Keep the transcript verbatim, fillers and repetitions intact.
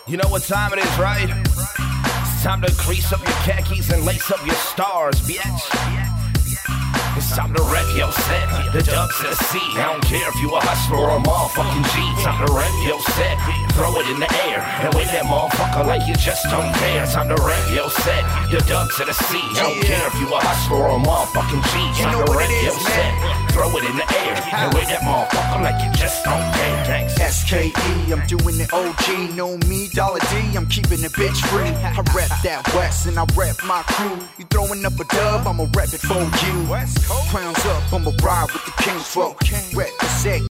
You know what time it is, right? It's time to crease up your khakis and lace up your stars, bitch. It's time to wreck your set, the dubs to the sea. I don't care if you a hustler or a motherfucking G. Time to wreck your set, throw it in the air and wave that motherfucker like you just don't care. Time to wreck your set, the dubs to the sea. I don't care if you a hustler or a motherfucking G. Time to wreck your set, throw it in the air and wave that motherfucker like you just don't care. Thanks. S K E, I'm doing it O G. Know me, Dollar D, I'm keeping it bitch free. I rep that West and I rep my crew. You throwing up a dub, I'ma rep it for you. Crowns up, I'ma ride with the king flow. Rep the set.